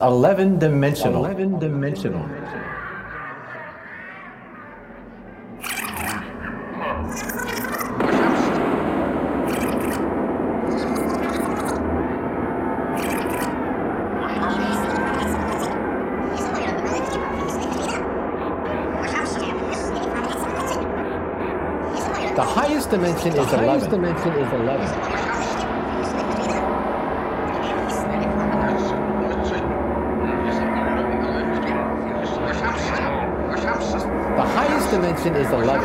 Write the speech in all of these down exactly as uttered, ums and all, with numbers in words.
eleven dimensional. eleven dimensional. The highest dimension The is highest eleven. dimension is eleven. The highest dimension is eleven.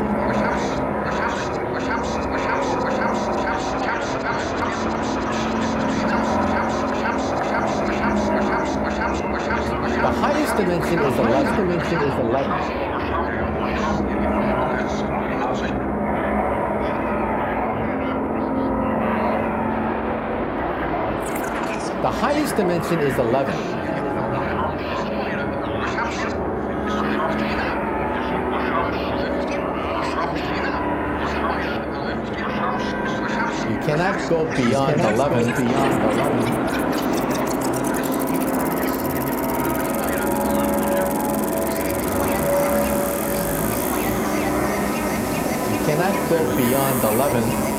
The highest dimension is The highest eleven. dimension is eleven. The highest dimension is eleven. You cannot go beyond Cannot go eleven. beyond eleven. You cannot go beyond eleven.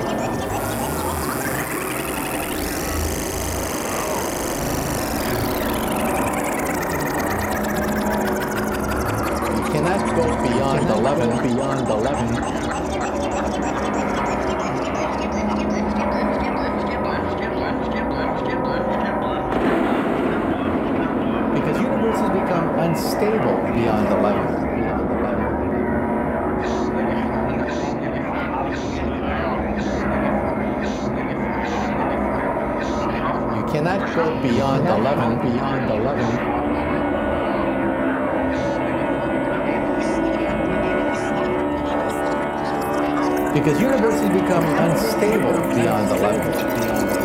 You cannot go beyond Cannot eleven. go beyond eleven. Because universes become unstable beyond eleven. Beyond eleven. You cannot go beyond Cannot eleven. go beyond eleven. Because universes become unstable beyond eleven.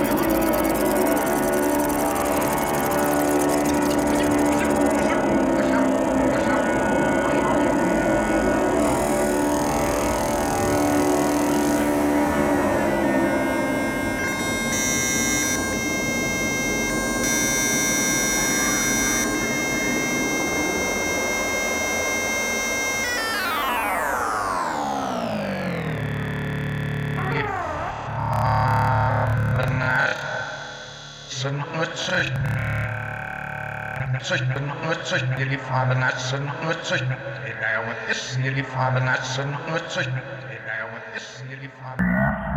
Nearly five nights and nearly five nights and nearly five